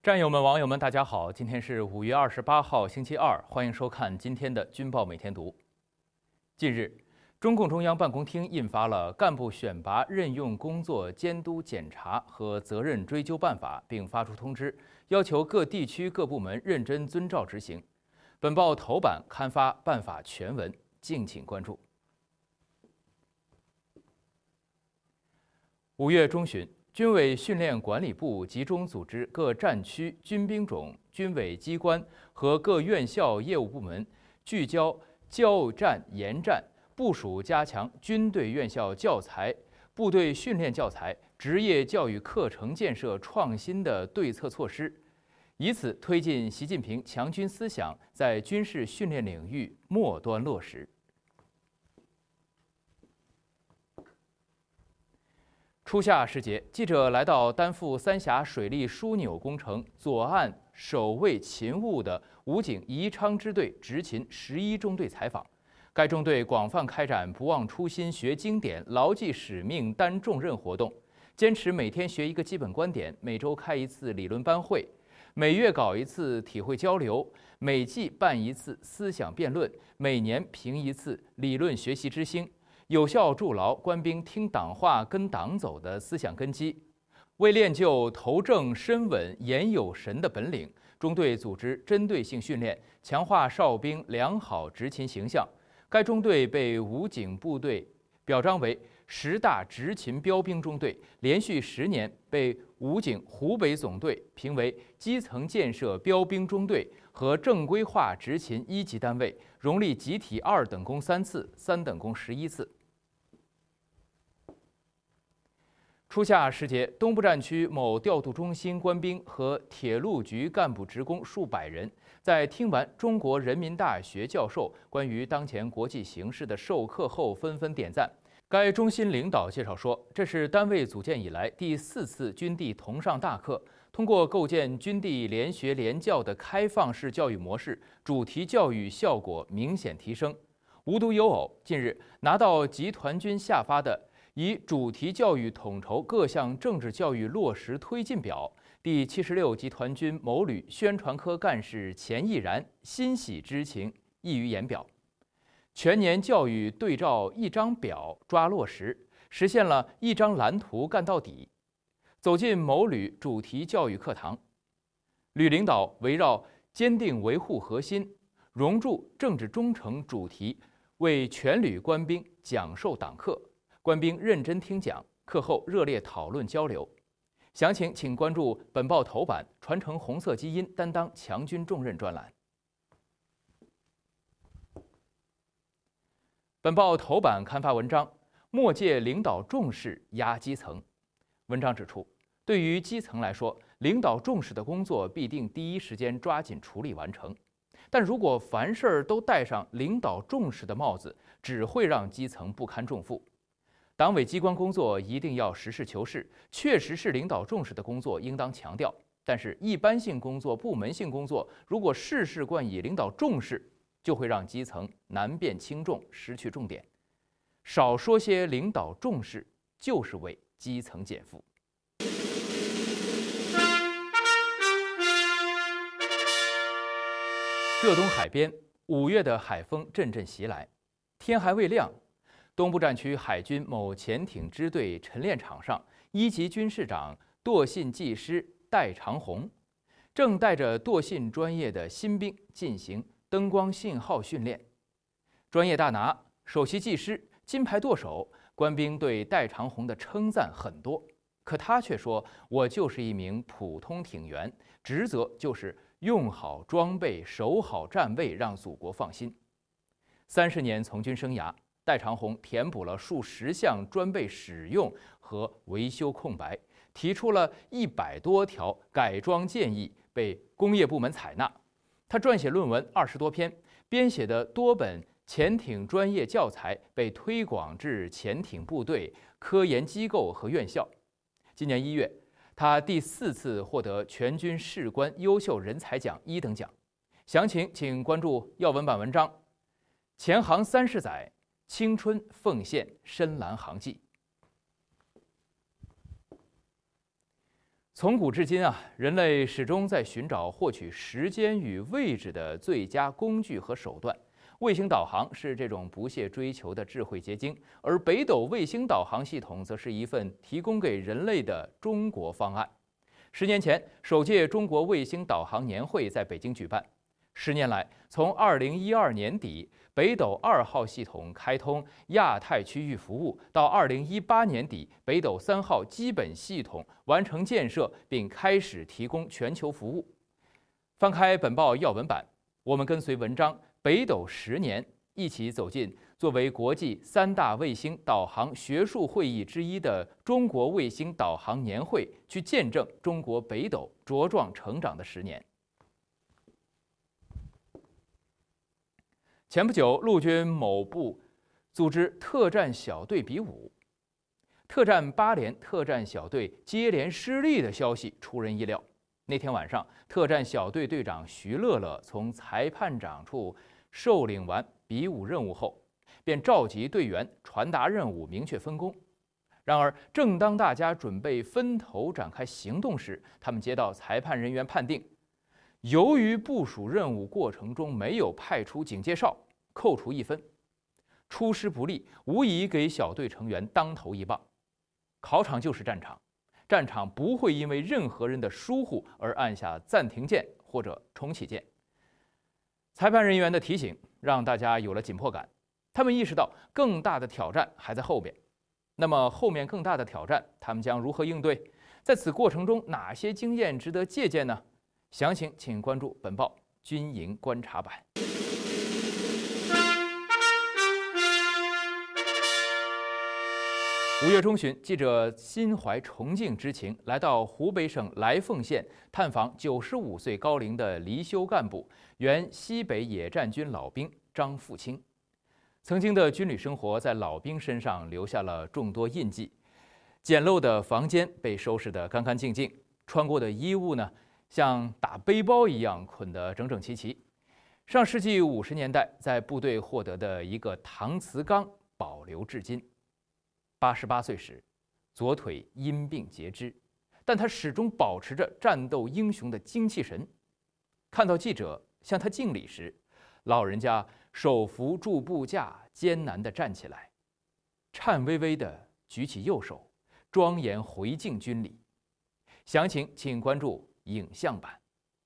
战友们、网友们，大家好！今天是5月28号，星期二，欢迎收看今天的《军报每天读》。近日，中共中央办公厅印发了《干部选拔任用工作监督检查和责任追究办法》，并发出通知，要求各地区各部门认真遵照执行。本报头版刊发办法全文，敬请关注。5月中旬，军委训练管理部集中组织各战区、军兵种、军委机关和各院校业务部门，聚焦教战研战，部署加强军队院校教材、部队训练教材、职业教育课程建设创新的对策措施，以此推进习近平强军思想在军事训练领域末端落实。初夏时节，记者来到担负三峡水利枢纽工程左岸守卫勤务的武警宜昌支队执勤11中队采访。该中队广泛开展不忘初心、学经典、牢记使命、担重任活动，坚持每天学一个基本观点，每周开一次理论班会，每月搞一次体会交流，每季办一次思想辩论，每年评一次理论学习之星。有效筑牢官兵听党话、跟党走的思想根基。为练就头正身稳、言有神的本领，中队组织针对性训练，强化哨兵良好执勤形象。该中队被武警部队表彰为10大执勤标兵中队，连续10年被武警湖北总队评为基层建设标兵中队和正规化执勤1级单位，荣立集体2等功3次、3等功11次。初夏时节，东部战区某调度中心官兵和铁路局干部职工数百人，在听完中国人民大学教授关于当前国际形势的授课后，纷纷点赞。该中心领导介绍说，这是单位组建以来第4次军地同上大课，通过构建军地联学联教的开放式教育模式，主题教育效果明显提升。无独有偶，近日拿到集团军下发的以主题教育统筹各项政治教育落实推进表，第76集团军某旅宣传科干事钱毅然欣喜之情溢于言表。全年教育对照一张表抓落实，实现了一张蓝图干到底。走进某旅主题教育课堂，旅领导围绕坚定维护核心、熔铸政治忠诚主题，为全旅官兵讲授党课。官兵认真听讲，课后热烈讨论交流。详情请关注本报头版“传承红色基因，担当强军重任”专栏。本报头版刊发文章：末届领导重视压基层。文章指出，对于基层来说，领导重视的工作必定第一时间抓紧处理完成。但如果凡事都戴上领导重视的帽子，只会让基层不堪重负。党委机关工作一定要实事求是，确实是领导重视的工作应当强调。但是一般性工作、部门性工作，如果事事冠以领导重视，就会让基层难辨轻重，失去重点。少说些领导重视，就是为基层减负。浙东海边，5月的海风阵阵袭来，天还未亮。东部战区海军某潜艇支队晨练场上，1级军士长舵信技师戴长红正带着舵信专业的新兵进行灯光信号训练。专业大拿、首席技师、金牌舵手，官兵对戴长红的称赞很多。可他却说：“我就是一名普通艇员，职责就是用好装备，守好站位，让祖国放心。”30年从军生涯，戴长红填补了数十项装备使用和维修空白，提出了100多条改装建议，被工业部门采纳。他撰写论文20多篇，编写的多本潜艇专业教材被推广至潜艇部队、科研机构和院校。今年1月，他第4次获得全军士官优秀人才奖1等奖。详情请关注要闻版文章。前航30载，青春奉献深蓝航迹。 从古至今啊，人类始终在寻找获取时间与位置的最佳工具和手段。卫星导航是这种不懈追求的智慧结晶，而北斗卫星导航系统则是一份提供给人类的中国方案。10年前，首届中国卫星导航年会在北京举办。10年来，从2012年底北斗2号系统开通亚太区域服务，到2018年底北斗3号基本系统完成建设并开始提供全球服务。翻开本报要闻版，我们跟随文章《北斗10年》，一起走进作为国际3大卫星导航学术会议之一的中国卫星导航年会，去见证中国北斗茁壮成长的10年。前不久，陆军某部组织特战小队比武，特战8连特战小队接连失利的消息出人意料。那天晚上，特战小队队长徐乐乐从裁判长处受领完比武任务后，便召集队员传达任务，明确分工。然而，正当大家准备分头展开行动时，他们接到裁判人员判定，由于部署任务过程中没有派出警戒哨，扣除1分。出师不利，无疑给小队成员当头一棒。考场就是战场，战场不会因为任何人的疏忽而按下暂停键或者重启键。裁判人员的提醒让大家有了紧迫感，他们意识到更大的挑战还在后边。那么后面更大的挑战，他们将如何应对？在此过程中，哪些经验值得借鉴呢？详情请关注本报军营观察版。5月中旬，记者心怀崇敬之情，来到湖北省来凤县探访95岁高龄的离休干部，原西北野战军老兵张富清。曾经的军旅生活在老兵身上留下了众多印记。简陋的房间被收拾得干干净净，穿过的衣物呢，像打背包一样捆得整整齐齐。上世纪50年代在部队获得的一个搪瓷缸保留至今。88岁时，左腿因病截肢，但他始终保持着战斗英雄的精气神。看到记者向他敬礼时，老人家手扶住步架，艰难地站起来，颤巍巍地举起右手，庄严回敬军礼。详情请关注影像版。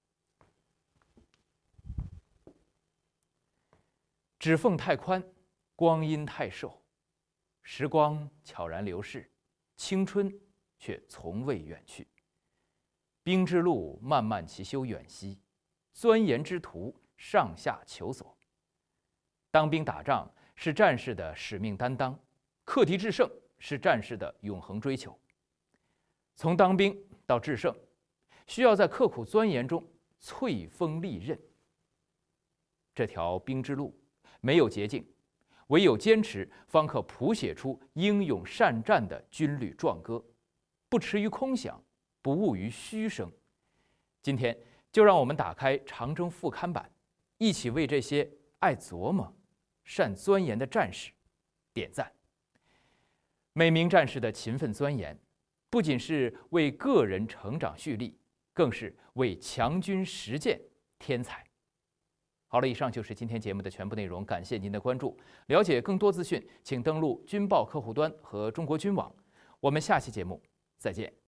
指缝太宽，光阴太瘦，时光悄然流逝，青春却从未远去。兵之路漫漫其修远兮，钻研之途上下求索。当兵打仗是战士的使命担当，克敌制胜是战士的永恒追求。从当兵到制胜，需要在刻苦钻研中淬锋利刃。这条兵之路没有捷径，唯有坚持，方可谱写出英勇善战的军旅壮歌，不驰于空想，不骛于虚声。今天就让我们打开长征副刊版，一起为这些爱琢磨、善钻研的战士点赞。每名战士的勤奋钻研，不仅是为个人成长蓄力，更是为强军实践添彩。好了，以上就是今天节目的全部内容，感谢您的关注。了解更多资讯，请登录军报客户端和中国军网。我们下期节目再见。